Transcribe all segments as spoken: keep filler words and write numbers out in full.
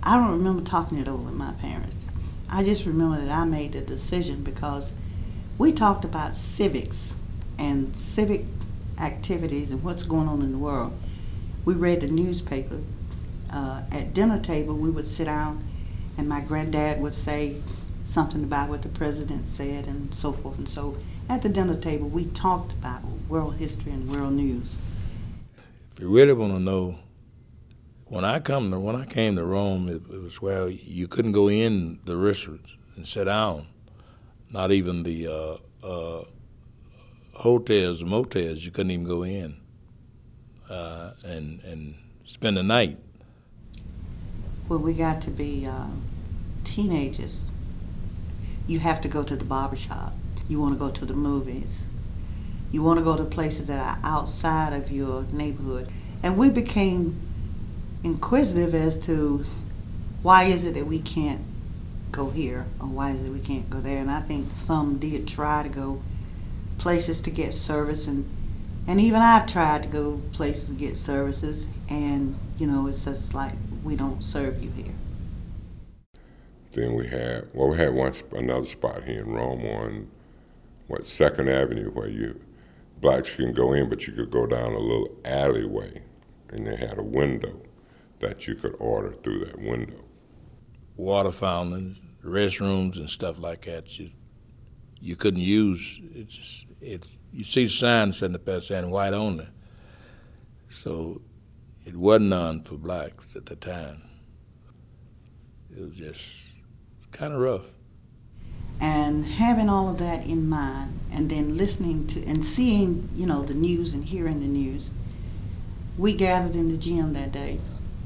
I don't remember talking it over with my parents. I just remember that I made the decision because we talked about civics and civic activities and what's going on in the world. We read the newspaper. Uh, at dinner table, we would sit down and my granddad would say something about what the president said and so forth and so. At the dinner table, we talked about world history and world news. If you really want to know, when I come to, when I came to Rome, it, it was where you couldn't go in the restaurants and sit down. Not even the uh, uh, hotels and motels, you couldn't even go in uh, and and spend the night. When we got to be uh, teenagers, you have to go to the barbershop. You want to go to the movies. You want to go to places that are outside of your neighborhood. And we became inquisitive as to why is it that we can't go here or why is it we can't go there. And I think some did try to go places to get service, and and even I've tried to go places to get services, and you know, it's just like, we don't serve you here. Then we had, well, we had one another spot here in Rome on what Second Avenue where you blacks can go in, but you could go down a little alleyway, and they had a window that you could order through that window. Water fountains, restrooms, and stuff like that. You you couldn't use. It's just, it. You see signs sitting up there saying white only. So it wasn't none for blacks at the time. It was just kind of rough. And having all of that in mind, and then listening to and seeing, you know, the news and hearing the news, we gathered in the gym that day,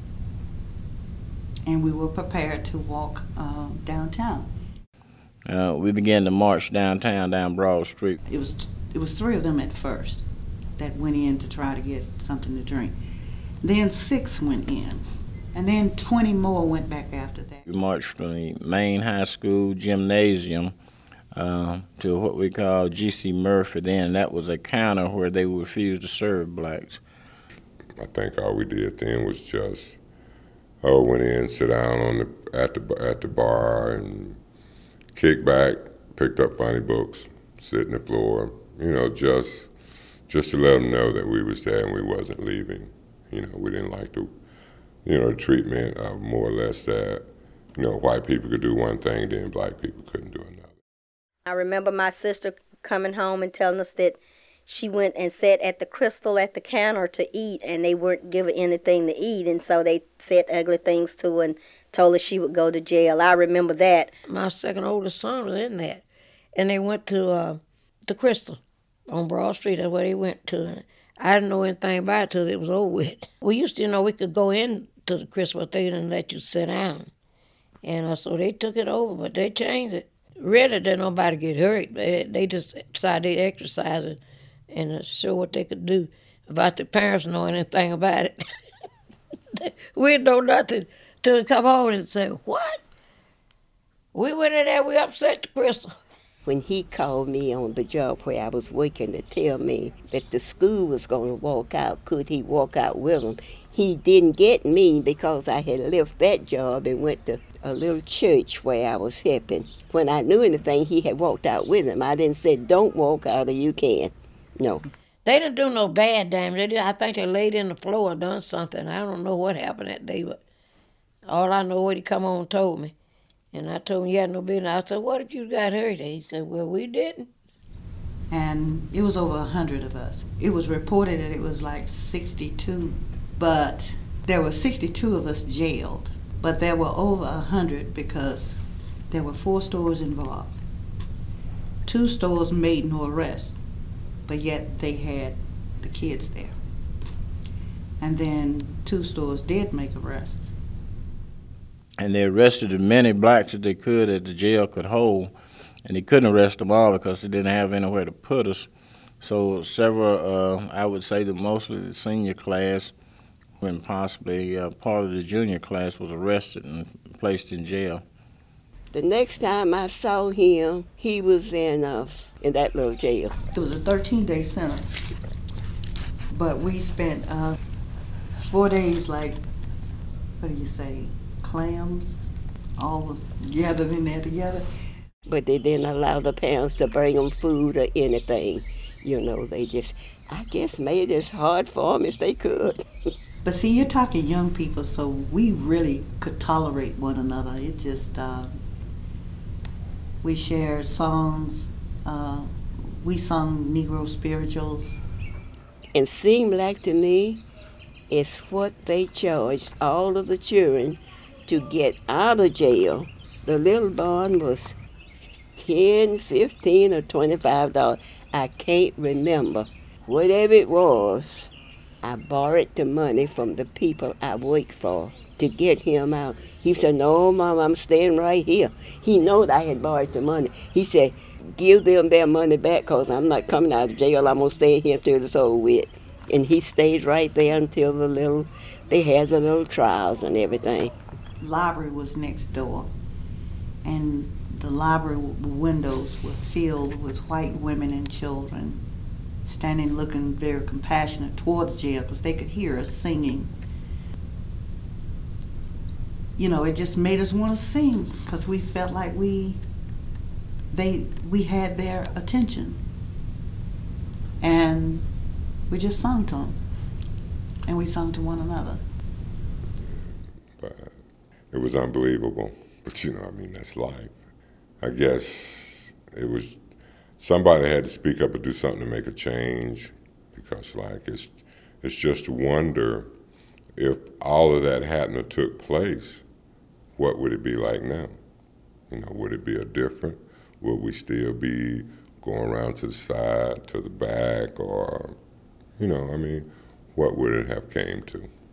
and we were prepared to walk uh, downtown. Uh, we began to march downtown, down Broad Street. It was it was three of them at first that went in to try to get something to drink. Then six went in, and then twenty more went back after that. We marched from the main high school gymnasium uh, to what we call G C Murphy then. That was a counter where they refused to serve blacks. I think all we did then was just, oh, went in, sit down on the at the at the bar and kick back, picked up funny books, sit in the floor, you know, just just to let them know that we was there and we wasn't leaving. You know, we didn't like the, you know, the treatment of more or less that, you know, white people could do one thing, then black people couldn't do another. I remember my sister coming home and telling us that she went and sat at the Crystal at the counter to eat, and they weren't giving anything to eat, and so they said ugly things to her and told her she would go to jail. I remember that. My second oldest son was in that, and they went to uh, the Crystal on Broad Street. That's where they went to. I didn't know anything about it till it was over with. We used to, you know, we could go in to the Crystal, but they didn't let you sit down. And uh, so they took it over, but they changed it. Really, didn't nobody get hurt. They, they just decided they exercise it and uh, show what they could do. About the parents knowing anything about it. We didn't know nothing till they come home and say, what? We went in there, we upset the Crystal. When he called me on the job where I was working to tell me that the school was going to walk out, could he walk out with him? He didn't get me because I had left that job and went to a little church where I was helping. When I knew anything, he had walked out with him. I didn't say, don't walk out or you can. No. They didn't do no bad damage. They did, I think they laid in the floor or done something. I don't know what happened that day, but all I know what he come on and told me. And I told him, you had no business. I said, what if you got hurt? He said, well, we didn't. And it was over a hundred of us. It was reported that it was like sixty-two, but there were sixty-two of us jailed. But there were over a hundred because there were four stores involved. Two stores made no arrests, but yet they had the kids there. And then two stores did make arrests. And they arrested as many blacks as they could that the jail could hold, and they couldn't arrest them all because they didn't have anywhere to put us. So several, uh, I would say that mostly the senior class, when possibly uh, part of the junior class, was arrested and placed in jail. The next time I saw him, he was in uh, in that little jail. It was a thirteen-day sentence, but we spent uh, four days, like, what do you say, clams, all gathered in there together. But they didn't allow the parents to bring them food or anything. You know, they just, I guess, made it as hard for them as they could. But see, you're talking young people, so we really could tolerate one another. It just, uh, we shared songs. Uh, we sung Negro spirituals. And seemed like to me, it's what they charged all of the children to get out of jail. The little bond was ten, fifteen, or twenty-five dollars. I can't remember. Whatever it was, I borrowed the money from the people I worked for to get him out. He said, "No, Mom, I'm staying right here." He knowed I had borrowed the money. He said, "Give them their money back, because I'm not coming out of jail. I'm going to stay here till it's over with." And he stayed right there until the little, they had the little trials and everything. Library was next door, and the library windows were filled with white women and children standing looking very compassionate towards jail because they could hear us singing. You know, it just made us want to sing because we felt like we they we had their attention, and we just sung to them, and we sung to one another. But it was unbelievable. But you know, I mean, that's life. I guess it was, somebody had to speak up and do something to make a change, because like it's it's just a wonder if all of that hadn't have took place, what would it be like now? You know, would it be a different? Would we still be going around to the side, to the back, or, you know, I mean, what would it have came to?